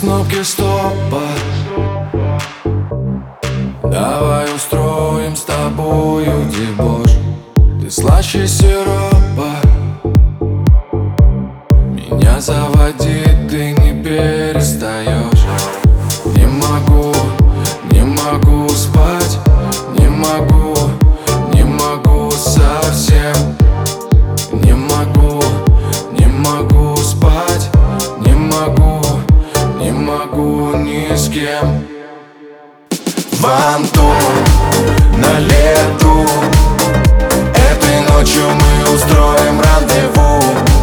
кнопки стопа. Давай устроим с тобою дебош. Ты слаще сиропа. Меня заводит, ты не перестаешь. Не могу спать. Не могу совсем. Не могу спать. Не могу ни с кем. Ванту на лету. Этой ночью мы устроим рандеву.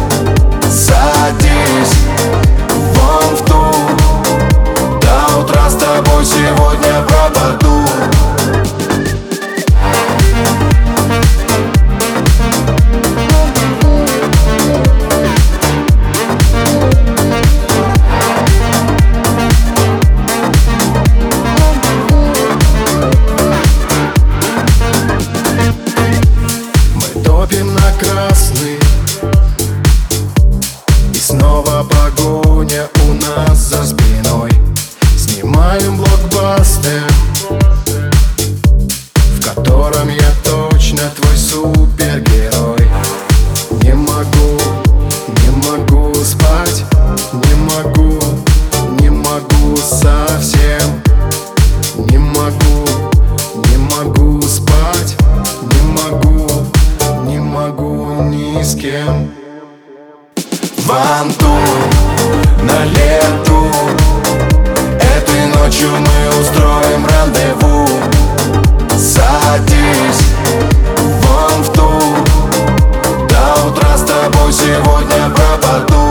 Садись вон в ту. До утра с тобой сегодня пропаду. Топим на красный, и снова погоня у нас за спиной. Снимаем блокбастер, в котором я точно твой супергерой. Не могу спать. Не могу совсем. Не могу спать. Не могу ни с кем. Ванту на лету. Этой ночью мы устроим рандеву. Садись вон в ту. До утра с тобой сегодня пропаду.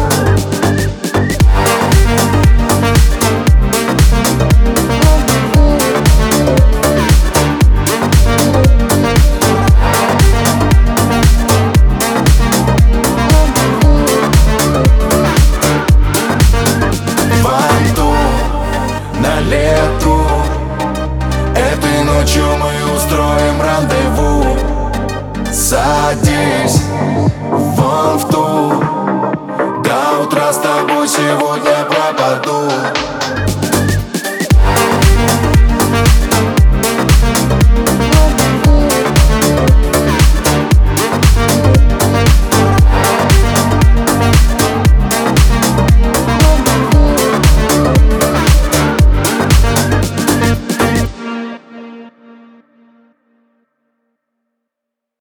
Лету. Этой ночью мы устроим рандеву. Садись вон в ту. До утра с тобой сегодня